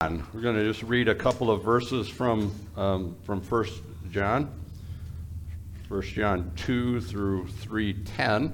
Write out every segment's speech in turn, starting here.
John. We're going to just read a couple of verses from 1 John. 1 John 2 through 3:10.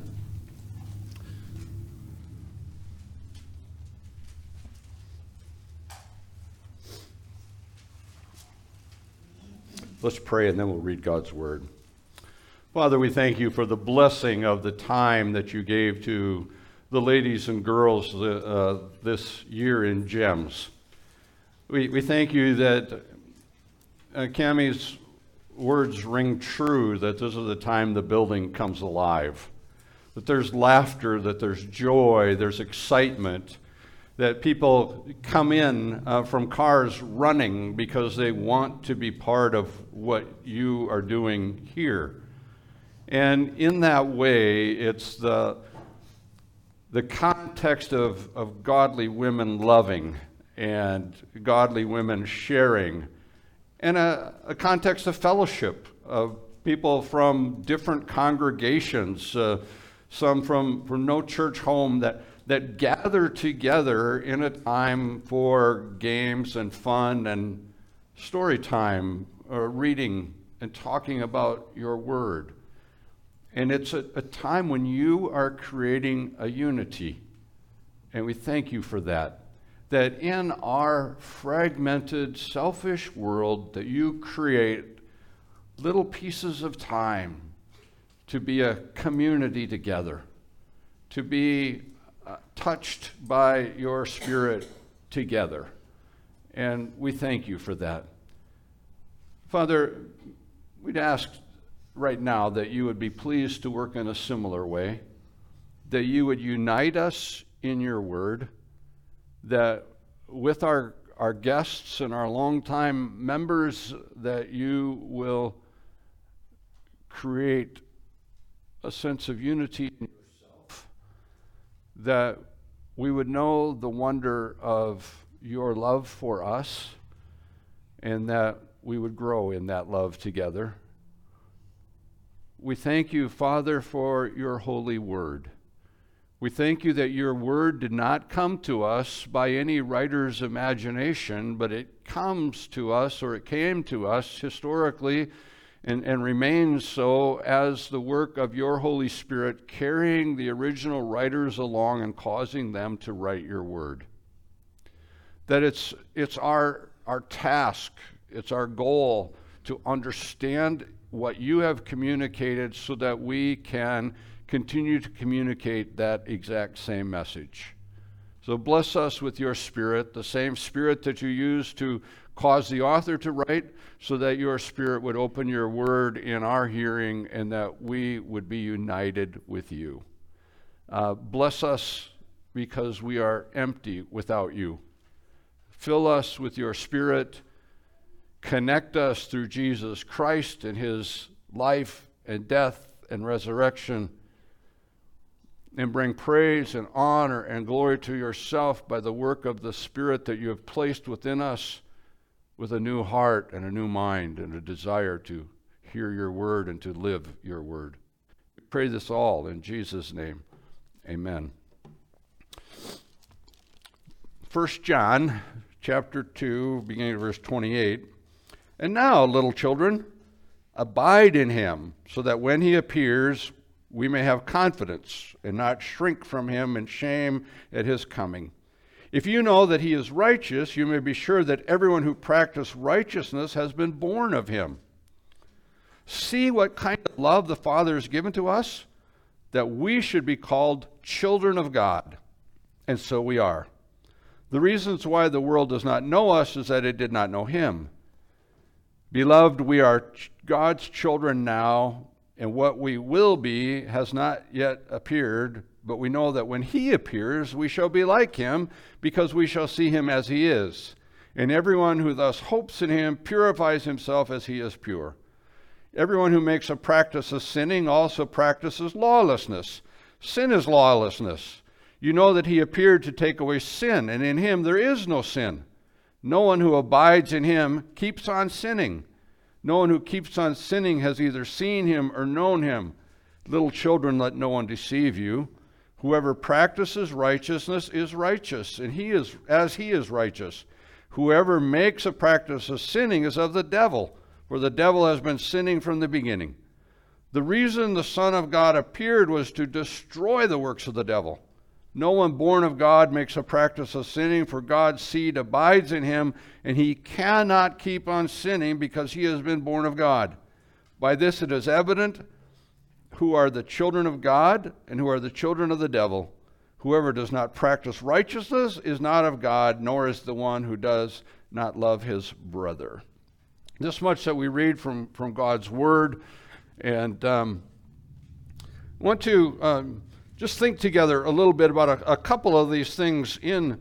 Let's pray and then we'll read God's word. Father, we thank you for the blessing of the time that you gave to the ladies and girls this year in GEMS. We thank you that Cammie's words ring true, that this is the time the building comes alive, that there's laughter, that there's joy, there's excitement, that people come in from cars running because they want to be part of what you are doing here. And in that way, it's the context of godly women loving and godly women sharing, and a context of fellowship of people from different congregations, some from no church home that gather together in a time for games and fun and story time, or reading and talking about your word. And it's a time when you are creating a unity. And we thank you for that. That in our fragmented, selfish world, that you create little pieces of time to be a community together, to be touched by your Spirit together. And we thank you for that. Father, we'd ask right now that you would be pleased to work in a similar way, that you would unite us in your word, that with our guests and our longtime members, that you will create a sense of unity in yourself, that we would know the wonder of your love for us, and that we would grow in that love together. We thank you, Father, for your holy word. We thank you that your word did not come to us by any writer's imagination, but it comes to us, or it came to us historically and remains so as the work of your Holy Spirit carrying the original writers along and causing them to write your word. That it's our task, it's our goal to understand what you have communicated so that we can continue to communicate that exact same message. So bless us with your Spirit, the same Spirit that you used to cause the author to write, so that your Spirit would open your word in our hearing and that we would be united with you. Bless us because we are empty without you. Fill us with your Spirit. Connect us through Jesus Christ and his life and death and resurrection, and bring praise and honor and glory to yourself by the work of the Spirit that you have placed within us, with a new heart and a new mind and a desire to hear your word and to live your word. We pray this all in Jesus' name. Amen. 1 John chapter 2, beginning of verse 28. And now, little children, abide in him, so that when he appears, we may have confidence and not shrink from him in shame at his coming. If you know that he is righteous, you may be sure that everyone who practices righteousness has been born of him. See what kind of love the Father has given to us, that we should be called children of God. And so we are. The reasons why the world does not know us is that it did not know him. Beloved, we are God's children now, and what we will be has not yet appeared, but we know that when he appears, we shall be like him, because we shall see him as he is. And everyone who thus hopes in him purifies himself as he is pure. Everyone who makes a practice of sinning also practices lawlessness. Sin is lawlessness. You know that he appeared to take away sin, and in him there is no sin. No one who abides in him keeps on sinning. No one who keeps on sinning has either seen him or known him. Little children, let no one deceive you. Whoever practices righteousness is righteous, and he is as he is righteous. Whoever makes a practice of sinning is of the devil, for the devil has been sinning from the beginning. The reason the Son of God appeared was to destroy the works of the devil. No one born of God makes a practice of sinning, for God's seed abides in him, and he cannot keep on sinning because he has been born of God. By this it is evident who are the children of God and who are the children of the devil. Whoever does not practice righteousness is not of God, nor is the one who does not love his brother. This much that we read from God's word, and want to just think together a little bit about a couple of these things in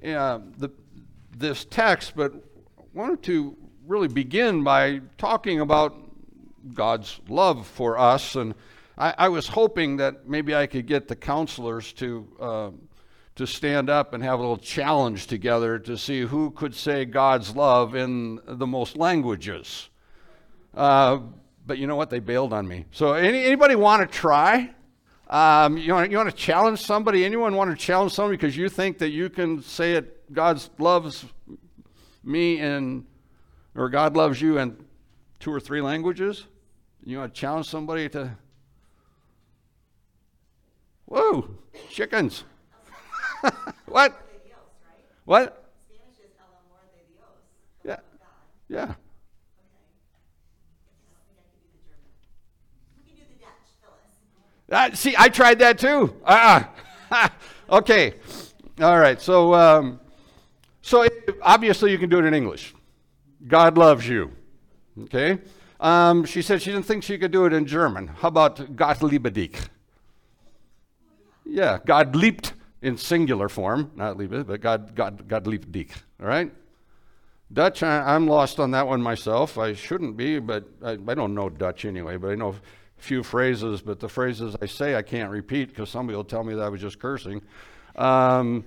this text, but wanted to really begin by talking about God's love for us. And I was hoping that maybe I could get the counselors to stand up and have a little challenge together to see who could say God's love in the most languages. But you know what? They bailed on me. So anybody want to try? You want to challenge somebody? Anyone want to challenge somebody because you think that you can say it, God loves me or God loves you in 2 or 3 languages? You want to challenge somebody to... Whoa, chickens. What? What? Spanish is El amor de Dios. Yeah. Yeah. Okay. I don't think I can do the German. Who can do the Dutch? Phyllis. See, I tried that too. Okay. All right. So obviously you can do it in English. God loves you. Okay. She said she didn't think she could do it in German. How about Gott liebe dich? Yeah, God liebt in singular form, not liebe, but God liebt dich. All right. Dutch, I'm lost on that one myself. I shouldn't be, but I don't know Dutch anyway. But I know a few phrases. But the phrases I say I can't repeat because somebody will tell me that I was just cursing. Those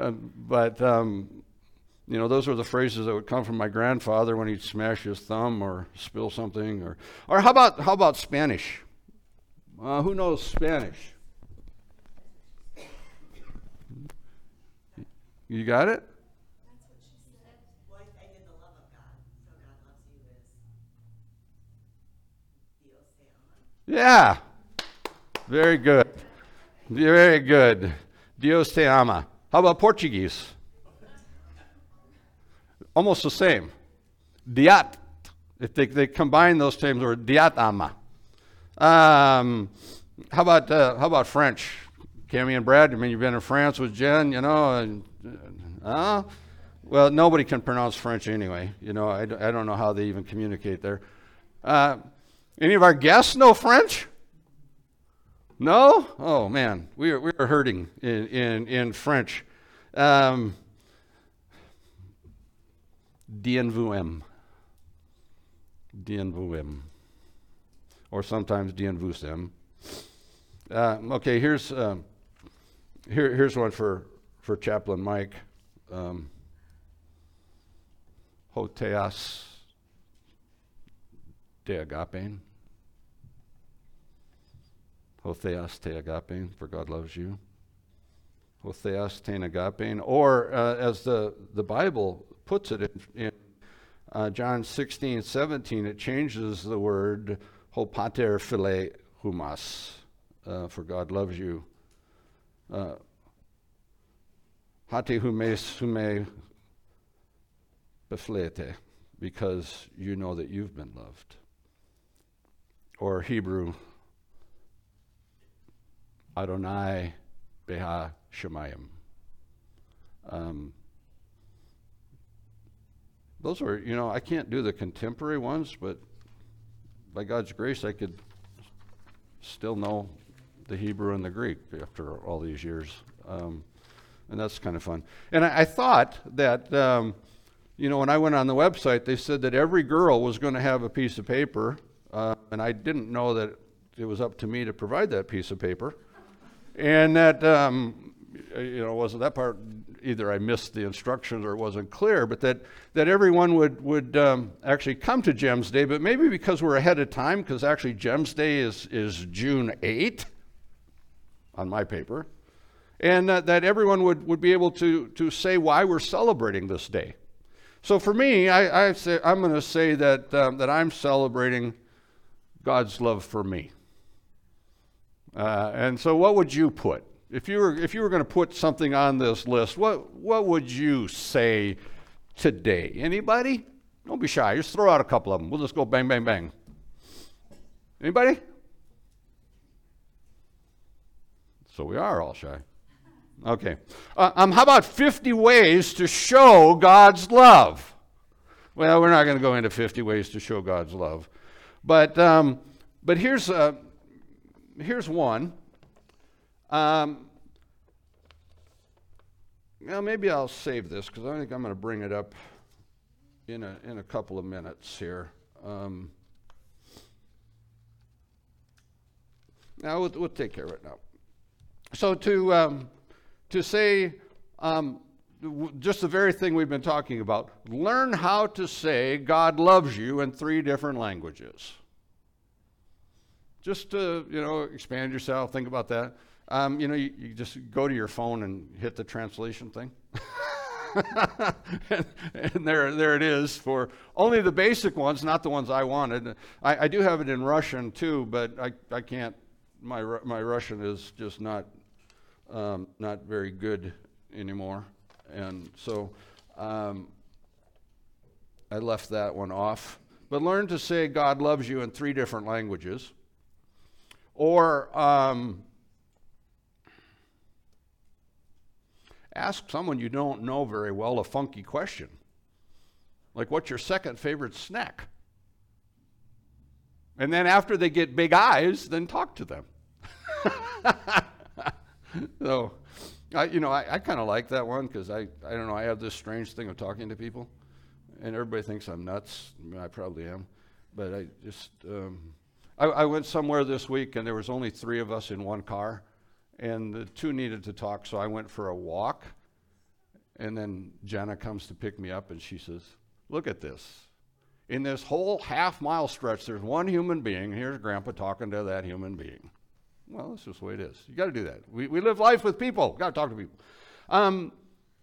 are the phrases that would come from my grandfather when he'd smash his thumb or spill something. Or how about Spanish? Who knows Spanish? You got it? That's what she said. Well, I did the love of God. So God loves you is Dios te ama. Yeah. Very good. Very good. Dios te ama. How about Portuguese? Almost the same. Diat. If they combine those terms, or diat ama. How about French? Cammy and Brad, I mean, you've been in France with Jen, well, nobody can pronounce French anyway. I don't know how they even communicate there. Any of our guests know French? No? Oh, man, we are hurting in French. Dien vous aime. Dien vous aime. Or sometimes Dien vous aime. Okay, here's one for Chaplain Mike. Hotheas te agapein. Hotheas te agapein, for God loves you. Hotheas te agapein. Or as the Bible puts it in John 16:17, it changes the word ho pater phile humas, for God loves you. Hate hume beflete, because you know that you've been loved. Or Hebrew, Adonai beha shemayim. Those are, I can't do the contemporary ones, but by God's grace, I could still know the Hebrew and the Greek after all these years. And that's kind of fun. And I thought that, when I went on the website, they said that every girl was going to have a piece of paper, and I didn't know that it was up to me to provide that piece of paper. And that, wasn't that part, either I missed the instructions or it wasn't clear, but that everyone would actually come to Gems Day, but maybe because we're ahead of time, because actually Gems Day is June 8th on my paper. And that everyone would be able to say why we're celebrating this day. So for me, I'm going to say that I'm celebrating God's love for me. And so, what would you put if you were going to put something on this list? What would you say today? Anybody? Don't be shy. Just throw out a couple of them. We'll just go bang, bang, bang. Anybody? So we are all shy. Okay. How about 50 ways to show God's love? Well, we're not going to go into 50 ways to show God's love, but here's one. Maybe I'll save this because I think I'm going to bring it up in a couple of minutes here. Now we'll take care of it now. So to say just the very thing we've been talking about, learn how to say God loves you in 3 different languages. Just to, expand yourself, think about that. You just go to your phone and hit the translation thing. and there it is for only the basic ones, not the ones I wanted. I do have it in Russian too, but I can't, my Russian is just not very good anymore. And so I left that one off. But learn to say God loves you in 3 different languages. Or ask someone you don't know very well a funky question. Like, what's your second favorite snack? And then after they get big eyes, then talk to them. So, I kind of like that one because I don't know, I have this strange thing of talking to people, and everybody thinks I'm nuts. I probably am, but I just I went somewhere this week and there was only 3 of us in one car, and the 2 needed to talk, so I went for a walk, and then Jenna comes to pick me up and she says, "Look at this. In this whole half-mile stretch, there's one human being. Here's Grandpa talking to that human being." Well, that's just the way it is. You got to do that. We live life with people. Got to talk to people. I'll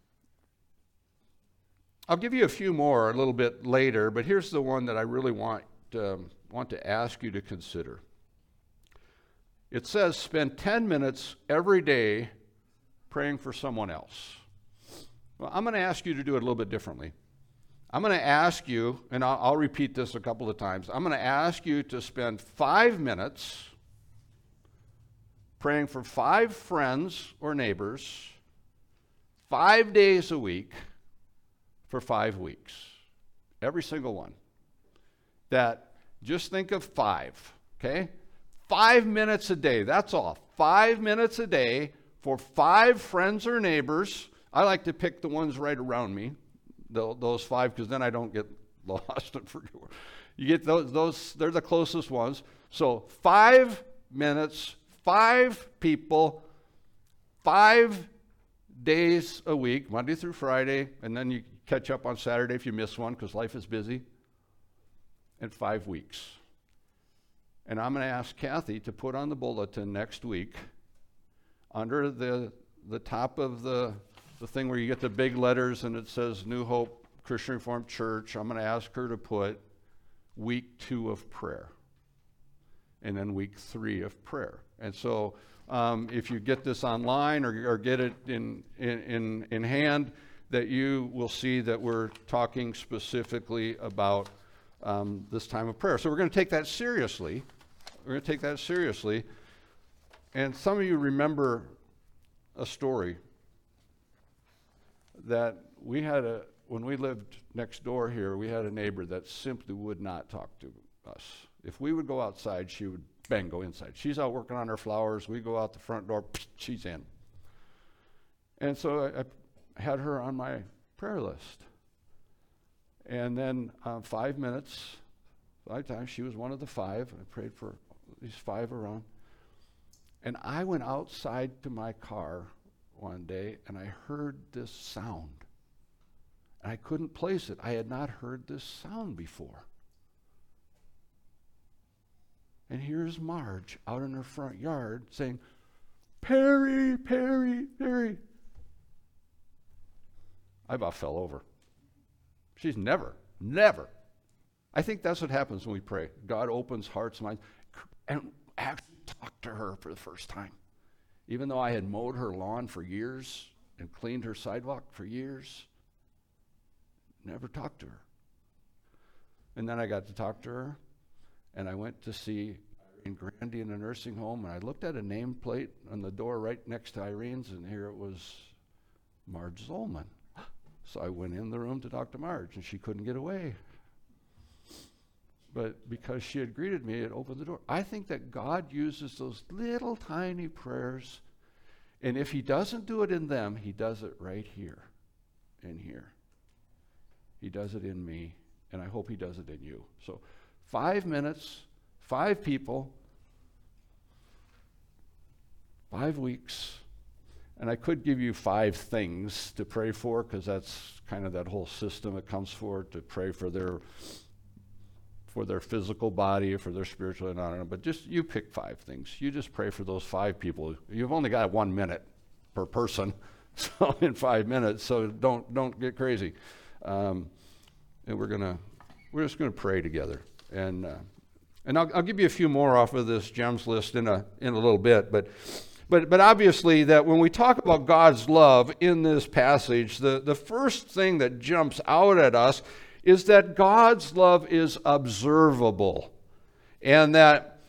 give you a few more a little bit later, but here's the one that I really want to ask you to consider. It says, spend 10 minutes every day praying for someone else. Well, I'm going to ask you to do it a little bit differently. I'm going to ask you, and I'll repeat this a couple of times. I'm going to ask you to spend 5 minutes praying for 5 friends or neighbors 5 days a week for 5 weeks. Every single one. That, just think of 5, okay? 5 minutes a day, that's all. 5 minutes a day for 5 friends or neighbors. I like to pick the ones right around me, those 5, because then I don't get lost and forget. You get those, they're the closest ones. So 5 minutes, 5 people, 5 days a week, Monday through Friday, and then you catch up on Saturday if you miss one because life is busy, and 5 weeks. And I'm going to ask Kathy to put on the bulletin next week, under the top of the thing where you get the big letters and it says New Hope Christian Reformed Church, I'm going to ask her to put week 2 of prayer, and then week 3 of prayer. And so if you get this online or get it in hand, that you will see that we're talking specifically about this time of prayer. So we're going to take that seriously. We're going to take that seriously. And some of you remember a story that we had when we lived next door here, we had a neighbor that simply would not talk to us. If we would go outside, she would bang, go inside. She's out working on her flowers. We go out the front door, she's in. And so I had her on my prayer list. And then 5 minutes, 5 times, she was one of the 5. I prayed for these 5 around. And I went outside to my car one day and I heard this sound. And I couldn't place it. I had not heard this sound before. And here's Marge out in her front yard saying, "Perry, Perry, Perry." I about fell over. She's never, never. I think that's what happens when we pray. God opens hearts and minds and actually talk to her for the first time. Even though I had mowed her lawn for years and cleaned her sidewalk for years, never talked to her. And then I got to talk to her, and I went to see Irene Grandy in a nursing home, and I looked at a nameplate on the door right next to Irene's, and here it was Marge Zollman. So I went in the room to talk to Marge, and she couldn't get away. But because she had greeted me, it opened the door. I think that God uses those little tiny prayers, and if he doesn't do it in them, he does it right here and here. He does it in me, and I hope he does it in you. So 5 minutes, 5 people, 5 weeks, and I could give you 5 things to pray for, because that's kind of that whole system it comes for, to pray for their physical body, for their spiritual, and I don't know, but just you pick 5 things. You just pray for those 5 people. You've only got 1 minute per person, so in 5 minutes, so don't get crazy. And we're just gonna pray together, and I'll give you a few more off of this gems list in a little bit, but obviously that when we talk about God's love in this passage, the first thing that jumps out at us is that God's love is observable, and that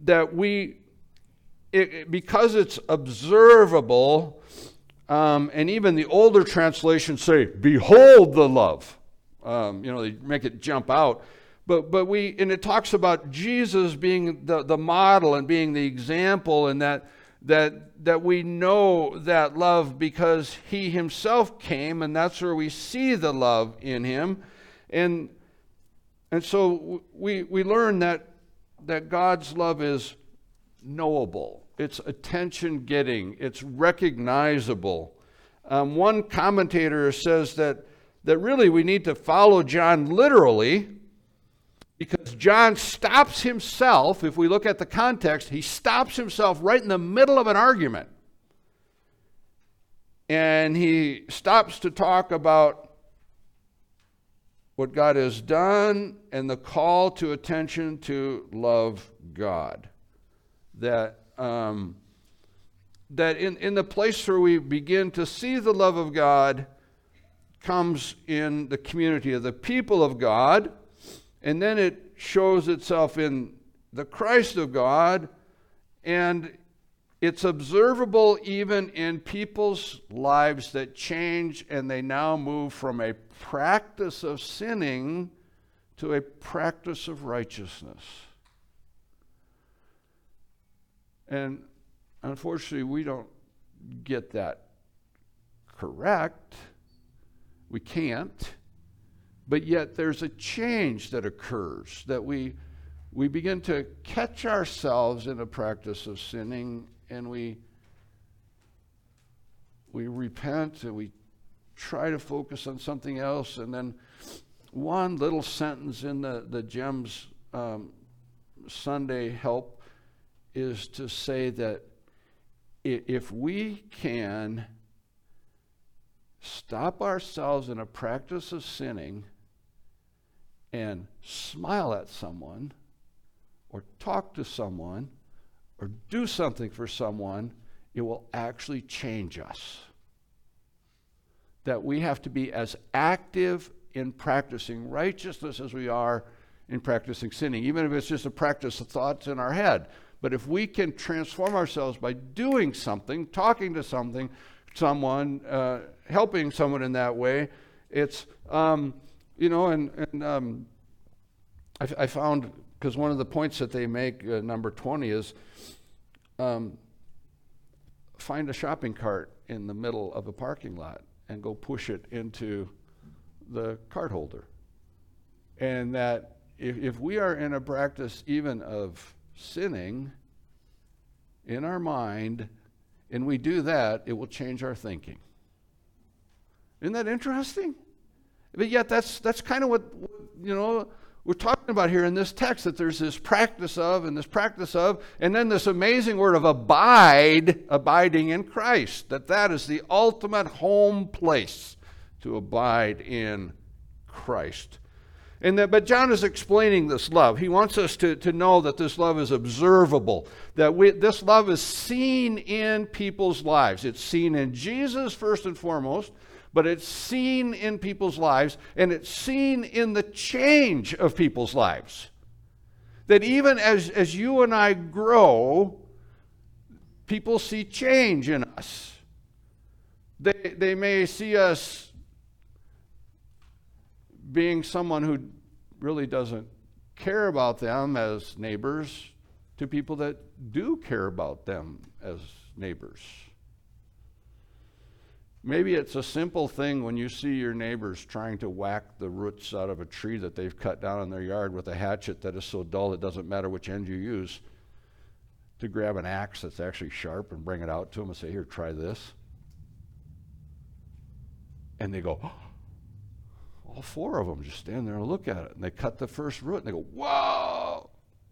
because it's observable, and even the older translations say, "Behold the love." They make it jump out, but and it talks about Jesus being the model and being the example, and that we know that love because he himself came, and that's where we see the love in him. And so we learn that God's love is knowable. It's attention-getting. It's recognizable. One commentator says that really we need to follow John literally, because John stops himself. If we look at the context, he stops himself right in the middle of an argument. And he stops to talk about what God has done and the call to attention to love God. That in the place where we begin to see the love of God comes in the community of the people of God, and then it shows itself in the Christ of God, and it's observable even in people's lives that change, and they now move from a practice of sinning to a practice of righteousness. And unfortunately, we don't get that correct. We can't. But yet there's a change that occurs, that we begin to catch ourselves in a practice of sinning, and we repent, and we try to focus on something else. And then one little sentence in the GEMS Sunday help is to say that if we can stop ourselves in a practice of sinning and smile at someone, or talk to someone, or do something for someone, it will actually change us. That we have to be as active in practicing righteousness as we are in practicing sinning, even if it's just a practice of thoughts in our head. But if we can transform ourselves by doing something, talking to someone, helping someone in that way, it's, I found, because one of the points that they make, number 20, is find a shopping cart in the middle of a parking lot and go push it into the cart holder. And that if we are in a practice even of sinning in our mind, and we do that, it will change our thinking. Isn't that interesting? But yet that's kind of what we're talking about here in this text, that there's this practice of, and then this amazing word of abiding in Christ, that is the ultimate home place, to abide in Christ. But John is explaining this love. He wants us to know that this love is observable, that this love is seen in people's lives. It's seen in Jesus first and foremost, but it's seen in people's lives, and it's seen in the change of people's lives. That even as you and I grow, people see change in us. They may see us being someone who really doesn't care about them as neighbors to people that do care about them as neighbors. Maybe it's a simple thing when you see your neighbors trying to whack the roots out of a tree that they've cut down in their yard with a hatchet that is so dull it doesn't matter which end you use, to grab an axe that's actually sharp and bring it out to them and say, here, try this. And they go, oh. All four of them just stand there and look at it. And they cut the first root and they go, whoa!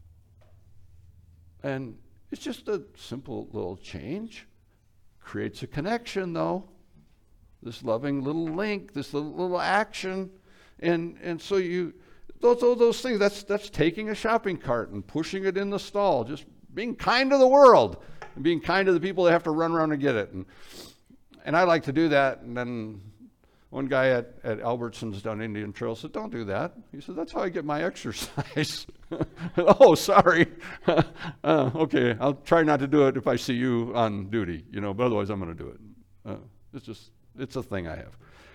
And it's just a simple little change. Creates a connection, though. This loving little link, this little action. And so those things, that's taking a shopping cart and pushing it in the stall. Just being kind to the world. And being kind to the people that have to run around and get it. And I like to do that. And then one guy at Albertsons down Indian Trail said, don't do that. He said, that's how I get my exercise. Oh, sorry. Okay, I'll try not to do it if I see you on duty, but otherwise I'm going to do it. It's a thing I have.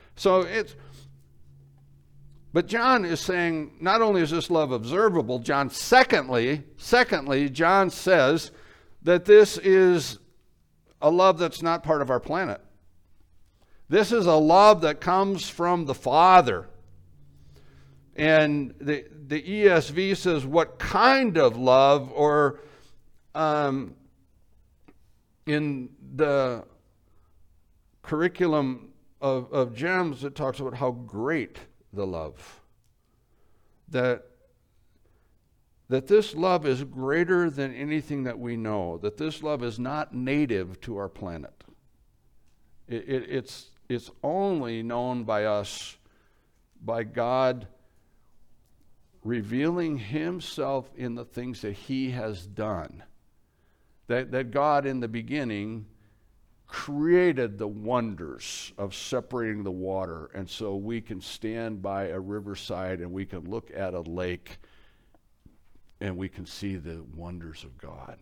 But John is saying, not only is this love observable, secondly, John says that this is a love that's not part of our planet. This is a love that comes from the Father. And the ESV says, what kind of love? Or in the curriculum of GEMS, it talks about how great the love. That this love is greater than anything that we know. That this love is not native to our planet. It's only known by us, by God revealing himself in the things that he has done. That God in the beginning created the wonders of separating the water, and so we can stand by a riverside and we can look at a lake and we can see the wonders of God.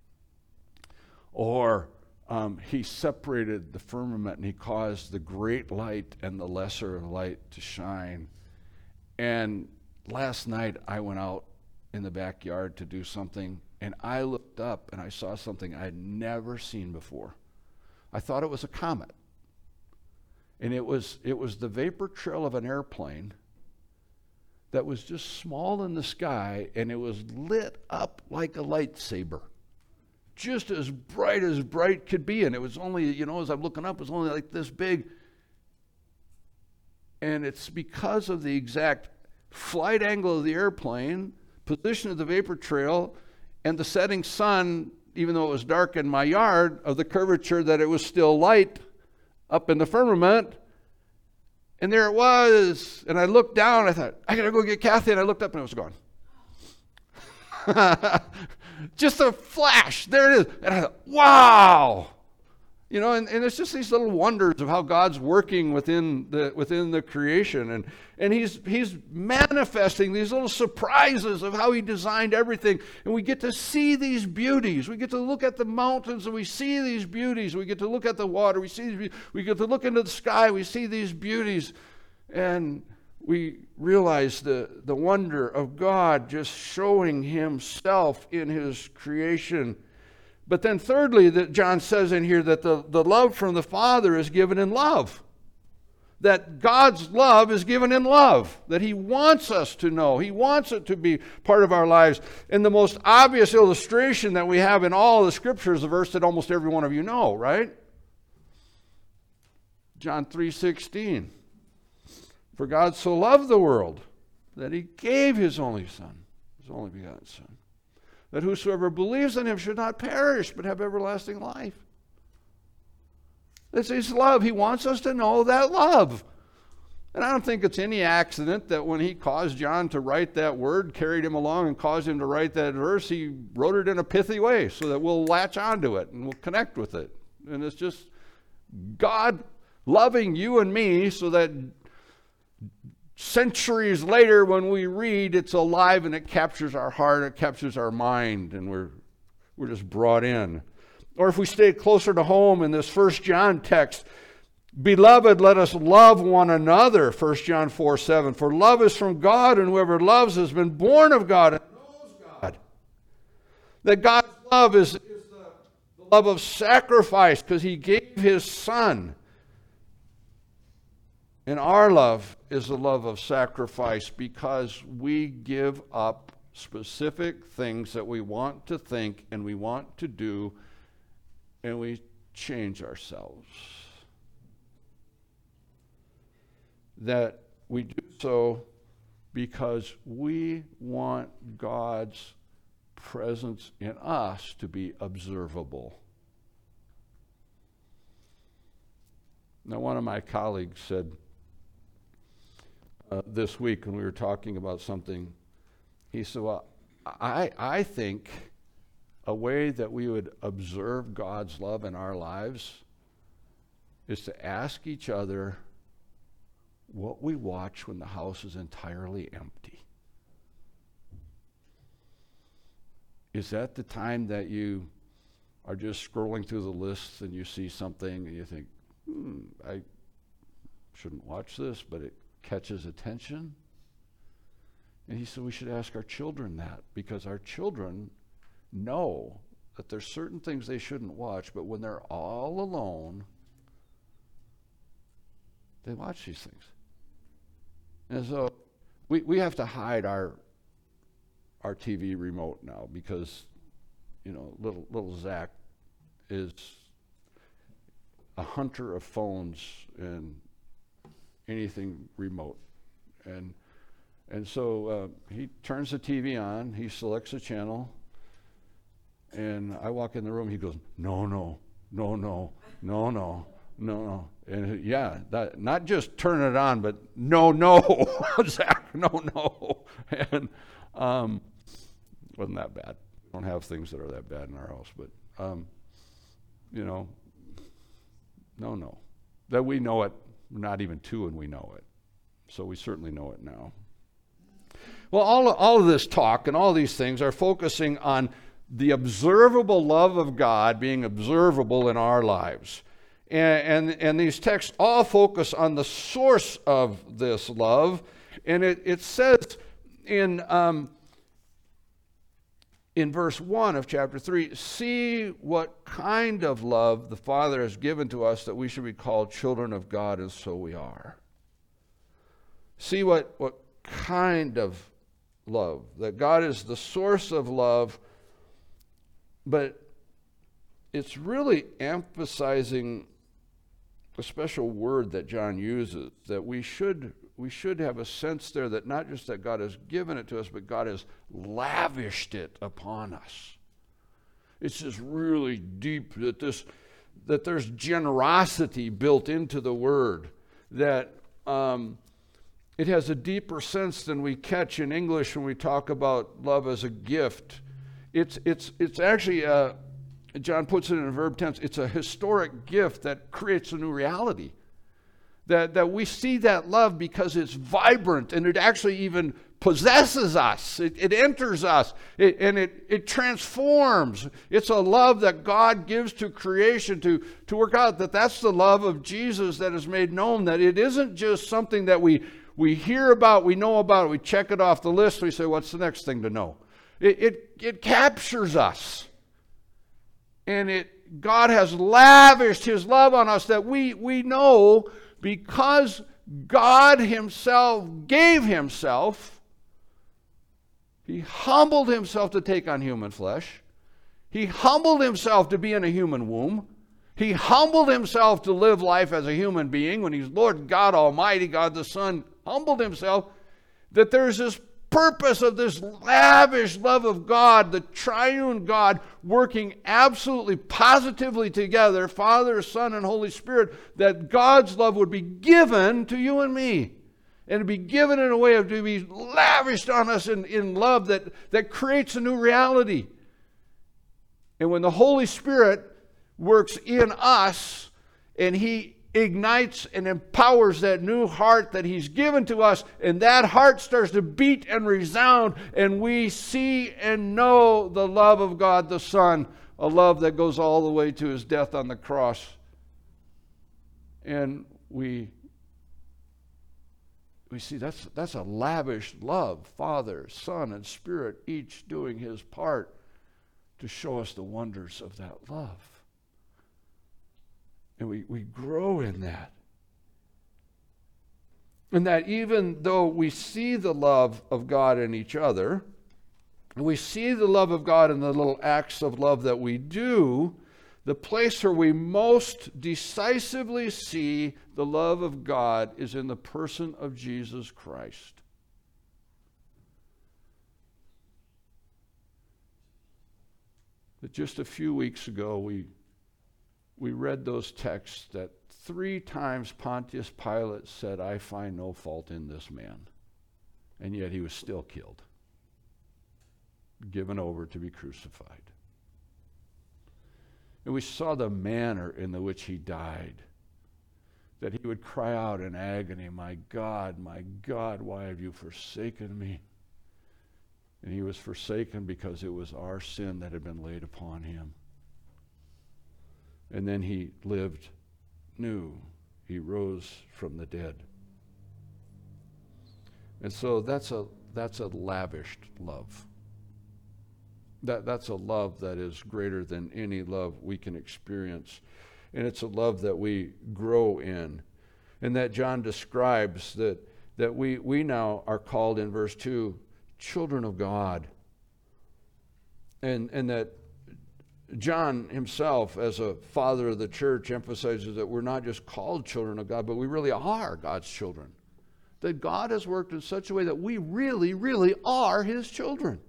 Or he separated the firmament and he caused the great light and the lesser light to shine. And last night I went out in the backyard to do something, and I looked up and I saw something I'd never seen before. I thought it was a comet. And it was the vapor trail of an airplane that was just small in the sky, and it was lit up like a lightsaber. Just as bright could be. And it was only, as I'm looking up, it was only like this big. And it's because of the exact flight angle of the airplane, position of the vapor trail, and the setting sun, even though it was dark in my yard, of the curvature that it was still light up in the firmament. And there it was. And I looked down, I thought, I gotta go get Kathy. And I looked up and it was gone. Just a flash. There it is. And I thought, wow. And it's just these little wonders of how God's working within the creation. And he's manifesting these little surprises of how he designed everything. And we get to see these beauties. We get to look at the mountains and we see these beauties. We get to look at the water. We get to look into the sky. We see these beauties. And we realize the wonder of God just showing himself in his creation. But then thirdly, that John says in here that the love from the Father is given in love. That God's love is given in love. That he wants us to know. He wants it to be part of our lives. And the most obvious illustration that we have in all of the scriptures is a verse that almost every one of you know, right? John 3:16. For God so loved the world that he gave his only Son, his only begotten Son, that whosoever believes in him should not perish, but have everlasting life. That's his love. He wants us to know that love. And I don't think it's any accident that when he caused John to write that word, carried him along and caused him to write that verse, he wrote it in a pithy way so that we'll latch onto it and we'll connect with it. And it's just God loving you and me so that centuries later when we read, it's alive and it captures our heart, it captures our mind, and we're just brought in. Or if we stay closer to home in this 1 John text, beloved, let us love one another, 1 John 4:7. For love is from God, and whoever loves has been born of God and knows God. That God's love is the love of sacrifice because he gave his son. And our love is the love of sacrifice because we give up specific things that we want to think and we want to do, and we change ourselves. That we do so because we want God's presence in us to be observable. Now, one of my colleagues said this week when we were talking about something, he said, well, I think a way that we would observe God's love in our lives is to ask each other what we watch when the house is entirely empty. Is that the time that you are just scrolling through the lists and you see something and you think, I shouldn't watch this, but it catches attention? And he said we should ask our children that, because our children know that there's certain things they shouldn't watch, but when they're all alone, they watch these things. And so we have to hide our TV remote now because, little Zach is a hunter of phones and anything remote. And so he turns the TV on, he selects a channel, and I walk in the room, he goes, no. And that, not just turn it on, but no, Zach, no. And wasn't that bad. We don't have things that are that bad in our house, but, no. That we know it, we're not even two and we know it. So we certainly know it now. Well, all of this talk and all these things are focusing on the observable love of God being observable in our lives. And these texts all focus on the source of this love. And it says in verse 1 of chapter 3, see what kind of love the Father has given to us that we should be called children of God, and so we are. See what kind of love. That God is the source of love, but it's really emphasizing a special word that John uses, that we should have a sense there that not just that God has given it to us, but God has lavished it upon us. It's just really deep that there's generosity built into the word, that it has a deeper sense than we catch in English when we talk about love as a gift. It's actually John puts it in a verb tense. It's a historic gift that creates a new reality. That we see that love because it's vibrant and it actually even possesses us. It enters us and it transforms. It's a love that God gives to creation to work out. That's the love of Jesus that is made known. That it isn't just something that we hear about, we know about it, we check it off the list, we say, what's the next thing to know? It captures us. And God has lavished his love on us that we know because God himself gave himself. He humbled himself to take on human flesh. He humbled himself to be in a human womb. He humbled himself to live life as a human being when he's Lord God Almighty, God the Son, humbled himself, that there's this purpose of this lavish love of God, the triune God working absolutely positively together, Father, Son, and Holy Spirit, that God's love would be given to you and me. And to be given in a way of to be lavished on us in love that creates a new reality. And when the Holy Spirit works in us and He ignites and empowers that new heart that He's given to us, and that heart starts to beat and resound, and we see and know the love of God the Son, a love that goes all the way to His death on the cross. And we see that's a lavish love, Father, Son, and Spirit, each doing his part to show us the wonders of that love. And we grow in that. And that even though we see the love of God in each other, and we see the love of God in the little acts of love that we do, the place where we most decisively see the love of God is in the person of Jesus Christ. But just a few weeks ago, we read those texts that 3 times Pontius Pilate said, "I find no fault in this man." And yet he was still killed, given over to be crucified. And we saw the manner in which he died, that he would cry out in agony, my God, why have you forsaken me?" And he was forsaken because it was our sin that had been laid upon him. And then he lived new. He rose from the dead. And so that's a lavished love. That's a love that is greater than any love we can experience. And it's a love that we grow in. And that John describes that we now are called in verse 2, children of God. And that John himself, as a father of the church, emphasizes that we're not just called children of God, but we really are God's children. That God has worked in such a way that we really, really are His children.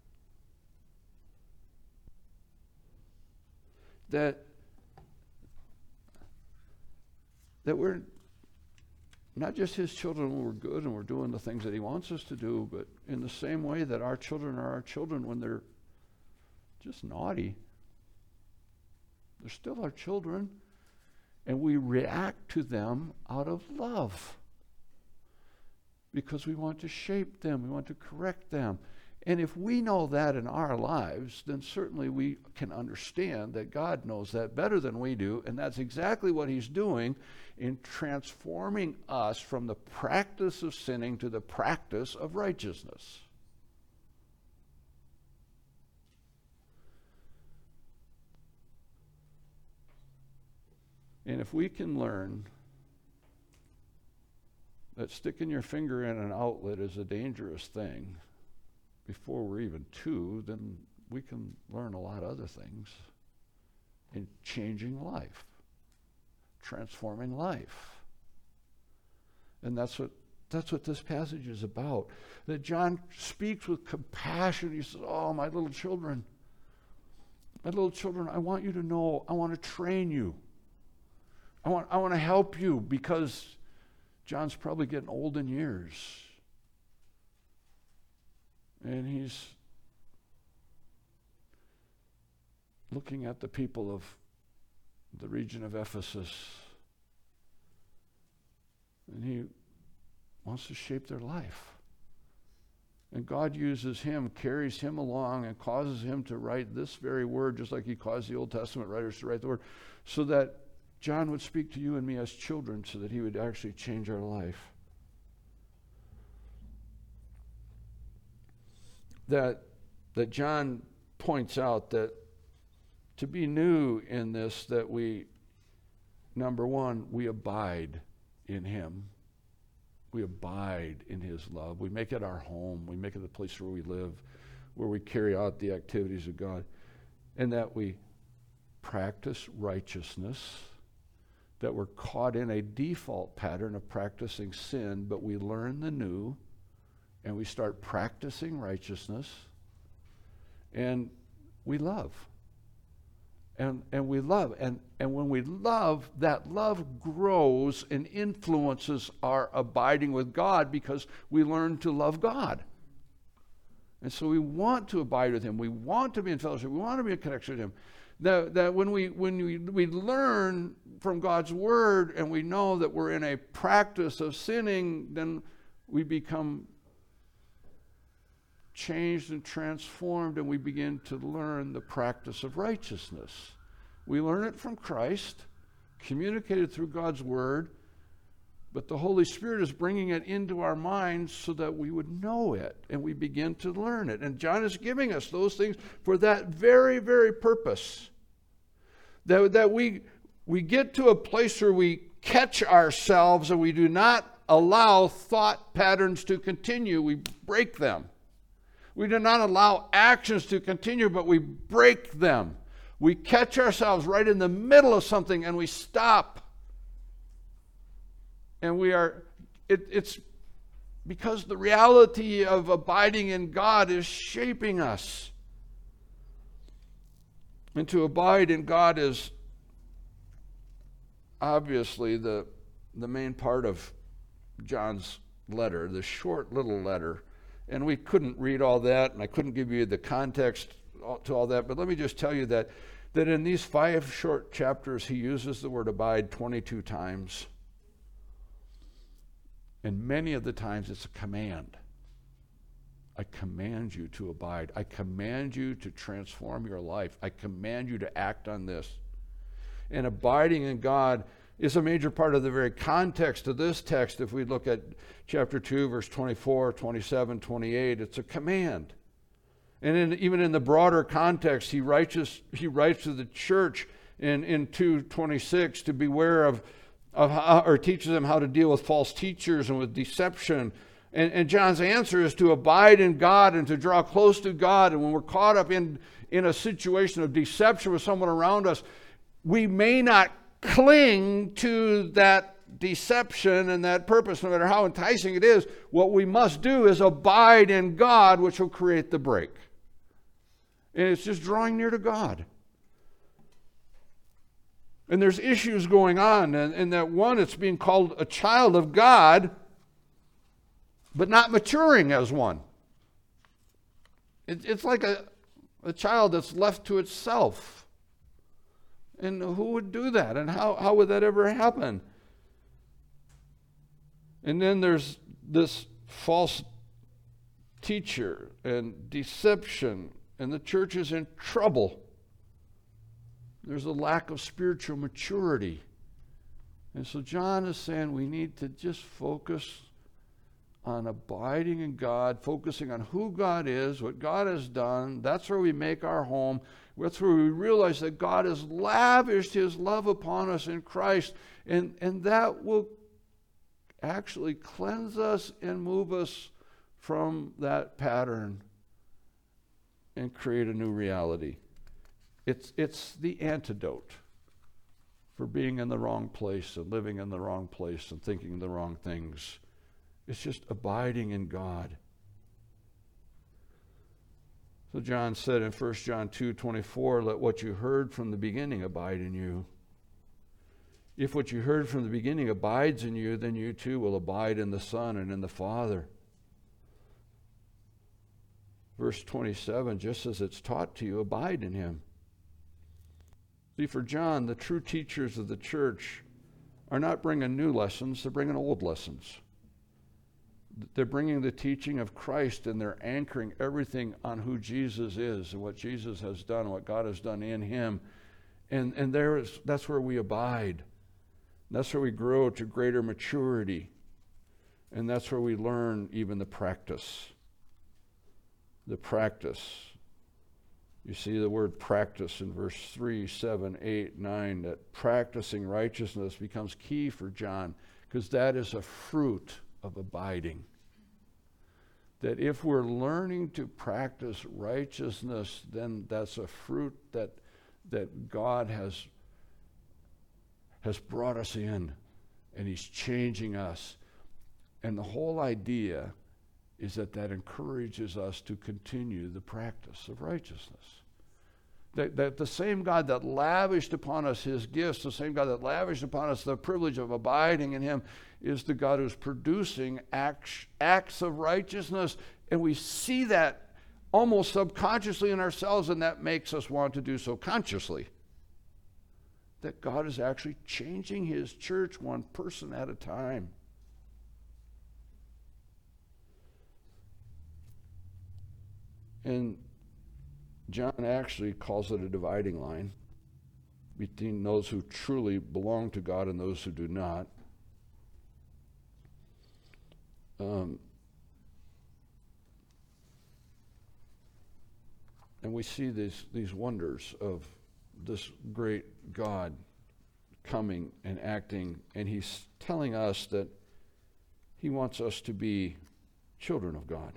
That we're not just His children when we're good and we're doing the things that He wants us to do, but in the same way that our children are our children when they're just naughty. They're still our children, and we react to them out of love because we want to shape them, we want to correct them. And if we know that in our lives, then certainly we can understand that God knows that better than we do, and that's exactly what He's doing in transforming us from the practice of sinning to the practice of righteousness. And if we can learn that sticking your finger in an outlet is a dangerous thing before we're even 2, then we can learn a lot of other things in changing life, transforming life. And that's what this passage is about. That John speaks with compassion. He says, "Oh, my little children, I want you to know, I want to train you. I want to help you," because John's probably getting old in years. And he's looking at the people of the region of Ephesus. And he wants to shape their life. And God uses him, carries him along, and causes him to write this very word, just like He caused the Old Testament writers to write the word, so that John would speak to you and me as children, so that he would actually change our life. That John points out that to be new in this, that we, number one, we abide in Him. We abide in His love. We make it our home. We make it the place where we live, where we carry out the activities of God. And that we practice righteousness, that we're caught in a default pattern of practicing sin, but we learn the new, and we start practicing righteousness, and we love. and we love. And when we love, that love grows and influences our abiding with God because we learn to love God. And so we want to abide with him. We want to be in fellowship. We want to be in connection with him. That when we learn from God's word and we know that we're in a practice of sinning, then we become changed and transformed, and we begin to learn the practice of righteousness. We learn it from Christ, communicated through God's word, but the Holy Spirit is bringing it into our minds so that we would know it and we begin to learn it. And John is giving us those things for that very, very purpose. That we get to a place where we catch ourselves and we do not allow thought patterns to continue. We break them. We do not allow actions to continue, but we break them. We catch ourselves right in the middle of something and we stop. And it's because the reality of abiding in God is shaping us. And to abide in God is obviously the main part of John's letter, the short little letter. And we couldn't read all that, and I couldn't give you the context to all that, but let me just tell you that in these 5 short chapters, he uses the word abide 22 times. And many of the times it's a command. I command you to abide. I command you to transform your life. I command you to act on this. And abiding in God is a major part of the very context of this text. If we look at chapter 2, verse 24, 27, 28, it's a command. And even in the broader context, he writes to the church in 2:26 to beware of how, or teaches them how to deal with false teachers and with deception. And John's answer is to abide in God and to draw close to God. And when we're caught up in a situation of deception with someone around us, we may not cling to that deception and that purpose, no matter how enticing it is. What we must do is abide in God, which will create the break. And it's just drawing near to God. And there's issues going on, and that one, it's being called a child of God, but not maturing as one. It's like a child that's left to itself. And who would do that? And how would that ever happen? And then there's this false teacher and deception, and the church is in trouble. There's a lack of spiritual maturity. And so John is saying we need to just focus on abiding in God, focusing on who God is, what God has done. That's where we make our home. That's where we realize that God has lavished his love upon us in Christ. And that will actually cleanse us and move us from that pattern and create a new reality. It's the antidote for being in the wrong place and living in the wrong place and thinking the wrong things. It's just abiding in God. So John said in 1 John 2:24, let what you heard from the beginning abide in you. If what you heard from the beginning abides in you, then you too will abide in the Son and in the Father. Verse 27, just as it's taught to you, abide in him. See, for John, the true teachers of the church are not bringing new lessons, they're bringing old lessons. They're bringing the teaching of Christ, and they're anchoring everything on who Jesus is and what Jesus has done, what God has done in him. And that's where we abide. That's where we grow to greater maturity. And that's where we learn even the practice. The practice. You see the word practice in verse 3, 7, 8, 9, that practicing righteousness becomes key for John, because that is a fruit of abiding. That if we're learning to practice righteousness, then that's a fruit that God has brought us in, and he's changing us. And the whole idea is that encourages us to continue the practice of righteousness. That the same God that lavished upon us his gifts, the same God that lavished upon us the privilege of abiding in him, is the God who's producing acts of righteousness. And we see that almost subconsciously in ourselves, and that makes us want to do so consciously. That God is actually changing his church one person at a time. And John actually calls it a dividing line between those who truly belong to God and those who do not. And we see these wonders of this great God coming and acting, and he's telling us that he wants us to be children of God.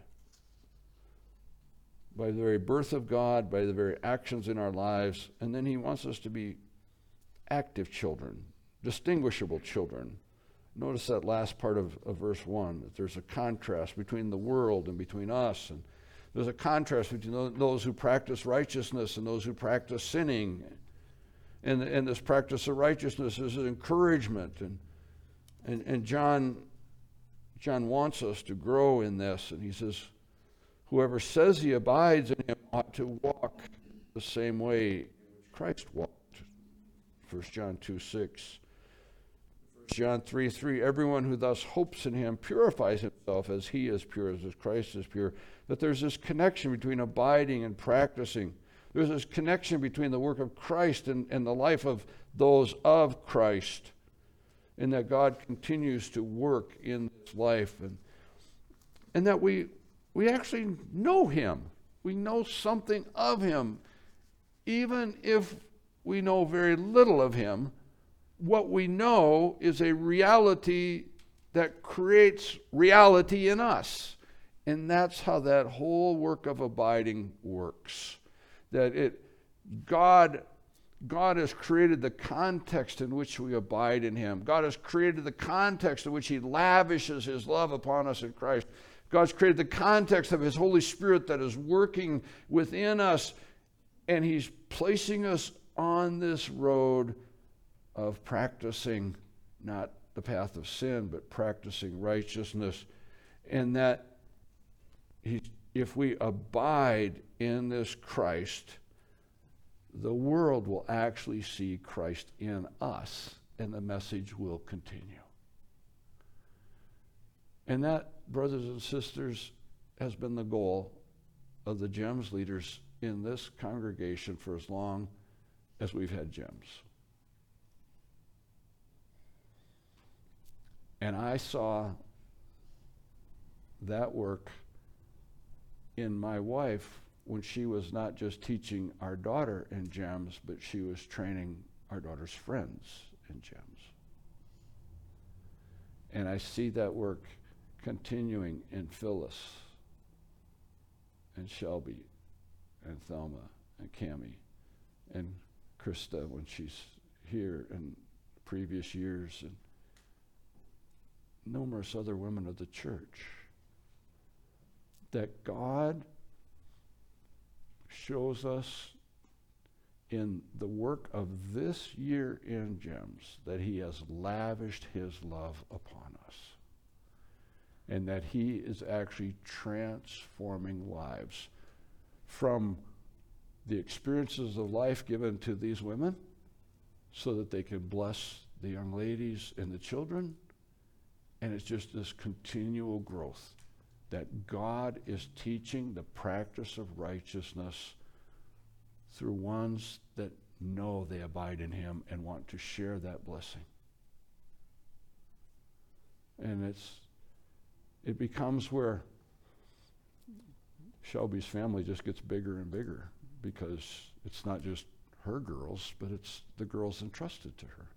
By the very birth of God, by the very actions in our lives, and then he wants us to be active children, distinguishable children. Notice that last part of verse 1, that there's a contrast between the world and between us, and there's a contrast between those who practice righteousness and those who practice sinning. And this practice of righteousness is an encouragement. And John wants us to grow in this. And he says, whoever says he abides in him ought to walk the same way Christ walked. 1 John 2:6. John 3:3, everyone who thus hopes in him purifies himself as he is pure, as Christ is pure. That there's this connection between abiding and practicing. There's this connection between the work of Christ and the life of those of Christ. And that God continues to work in this life. And that we actually know him. We know something of him. Even if we know very little of him, what we know is a reality that creates reality in us. And that's how that whole work of abiding works. That God has created the context in which we abide in him. God has created the context in which he lavishes his love upon us in Christ. God's created the context of his Holy Spirit that is working within us, and he's placing us on this road of practicing not the path of sin, but practicing righteousness. And that if we abide in this Christ, the world will actually see Christ in us, and the message will continue. And that, brothers and sisters, has been the goal of the GEMS leaders in this congregation for as long as we've had GEMS. And I saw that work in my wife when she was not just teaching our daughter in GEMS, but she was training our daughter's friends in GEMS. And I see that work continuing in Phyllis and Shelby and Thelma and Cammie and Krista when she's here in previous years, and numerous other women of the church. That God shows us in the work of this year in GEMS that he has lavished his love upon us, and that he is actually transforming lives from the experiences of life given to these women so that they can bless the young ladies and the children. And it's just this continual growth that God is teaching the practice of righteousness through ones that know they abide in him and want to share that blessing. And it becomes where Shelby's family just gets bigger and bigger, because it's not just her girls, but it's the girls entrusted to her.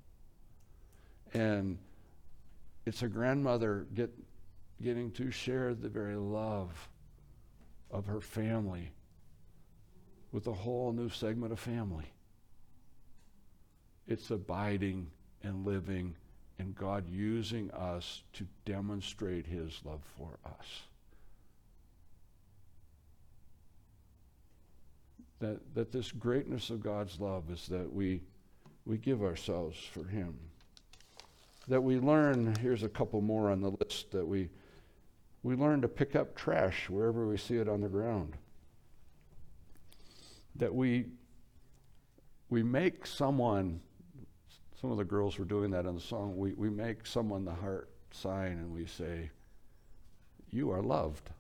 And it's a grandmother getting to share the very love of her family with a whole new segment of family. It's abiding and living, and God using us to demonstrate his love for us. That this greatness of God's love is that we give ourselves for him. That we learn, here's a couple more on the list, that we learn to pick up trash wherever we see it on the ground. That we make someone, some of the girls were doing that in the song, we make someone the heart sign and we say, you are loved.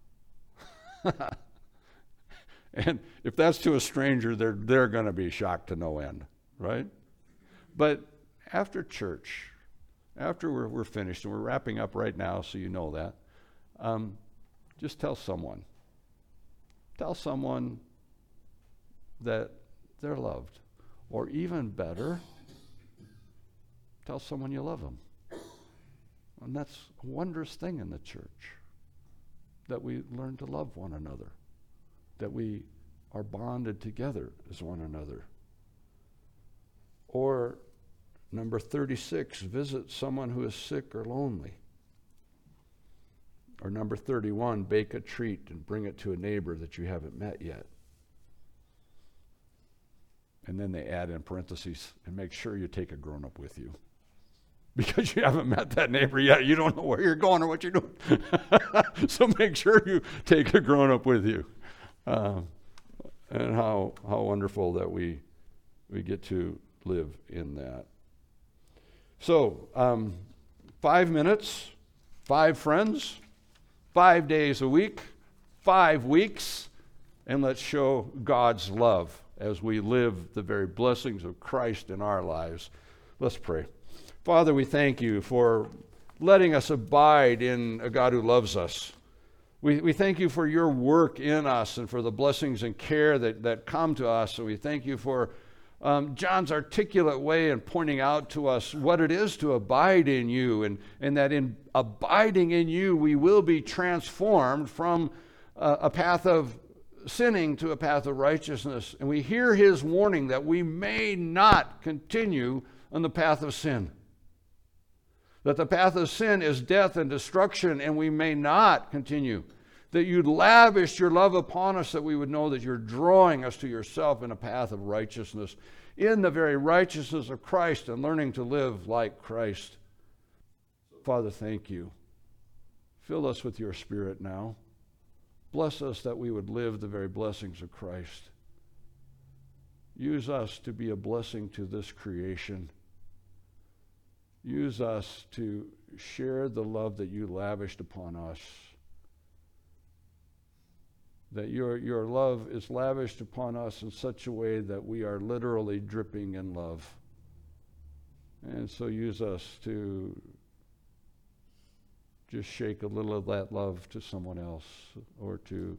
And if that's to a stranger, they're going to be shocked to no end, right? But after church, after we're finished, and we're wrapping up right now, so you know that, just tell someone. Tell someone that they're loved. Or even better, tell someone you love them. And that's a wondrous thing in the church, that we learn to love one another, that we are bonded together as one another. Or number 36, visit someone who is sick or lonely. Or number 31, bake a treat and bring it to a neighbor that you haven't met yet. And then they add in parentheses, and make sure you take a grown-up with you. Because you haven't met that neighbor yet. You don't know where you're going or what you're doing. So make sure you take a grown-up with you. And how wonderful that we get to live in that. So, 5 minutes, 5 friends, 5 days a week, 5 weeks, and let's show God's love as we live the very blessings of Christ in our lives. Let's pray. Father, we thank you for letting us abide in a God who loves us. We thank you for your work in us and for the blessings and care that come to us. And we thank you for John's articulate way in pointing out to us what it is to abide in you, and that in abiding in you, we will be transformed from a path of sinning to a path of righteousness. And we hear his warning that we may not continue on the path of sin. That the path of sin is death and destruction, and we may not continue. That you'd lavish your love upon us, that we would know that you're drawing us to yourself in a path of righteousness, in the very righteousness of Christ, and learning to live like Christ. Father, thank you. Fill us with your Spirit now. Bless us that we would live the very blessings of Christ. Use us to be a blessing to this creation. Use us to share the love that you lavished upon us. That your love is lavished upon us in such a way that we are literally dripping in love. And so use us to just shake a little of that love to someone else, or to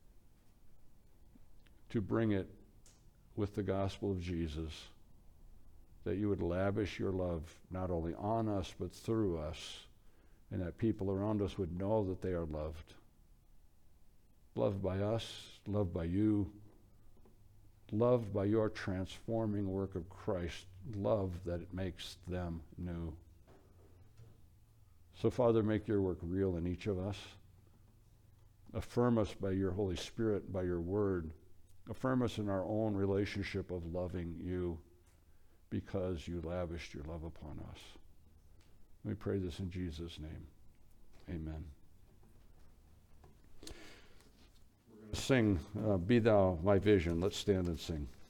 bring it with the gospel of Jesus. That you would lavish your love not only on us but through us, and that people around us would know that they are loved. Loved by us, loved by you, loved by your transforming work of Christ, love that it makes them new. So, Father, make your work real in each of us. Affirm us by your Holy Spirit, by your word. Affirm us in our own relationship of loving you, because you lavished your love upon us. We pray this in Jesus' name. Amen. We're going to sing, Be Thou My Vision. Let's stand and sing.